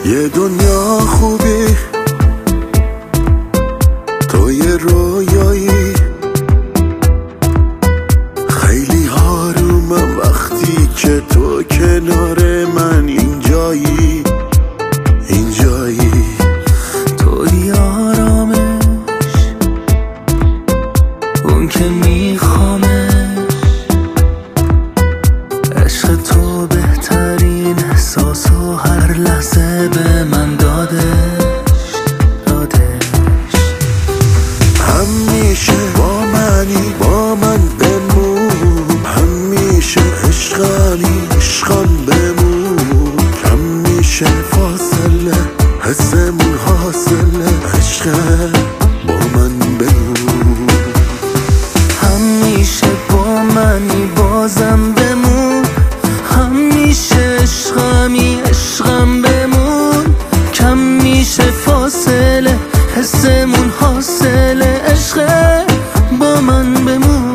یه دنیا خوبی تو یه رویایی، خیلی آرومم وقتی که تو کنار من اینجایی. توی آرامش اون که میخوامش، عشق تو بهترین احساس و هر لحظه به من دادش. همیشه با منی، با من بمون، همیشه عشقم بمون، کم میشه فاصله حسمون حاصله، عشق با من بمون. همیشه با منی بازم بمون، همیشه عشقم بمون، کم میشه فاصله حسمون حاصله، عشق با من بمون.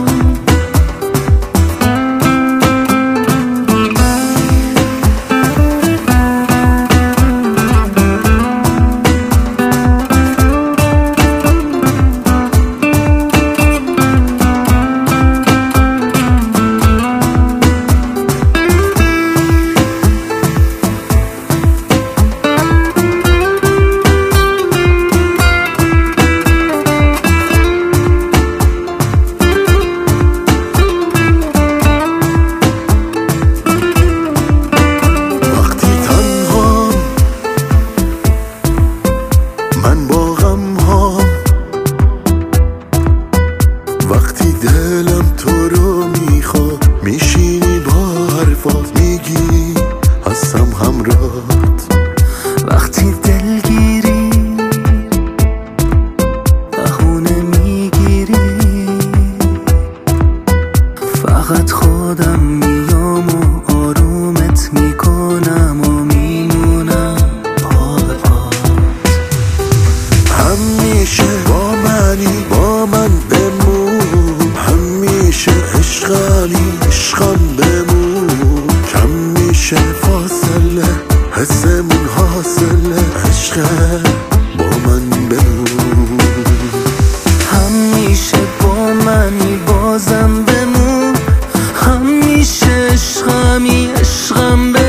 من با غم ها وقتی دلم تو رو میخواد، میشینی با حرفات میگی هستم همراهت. وقتی دلگیری بهونه میگیری، فقط خودم میام و آرومت میکنم و میمونم پا به پات. همیشه با منی، با من بمون، همیشه عشقم بمون، کم میشه فاصله حسمون حاصله، عشق با من بمون. همیشه با منی بازم بمون، همیشه عشقم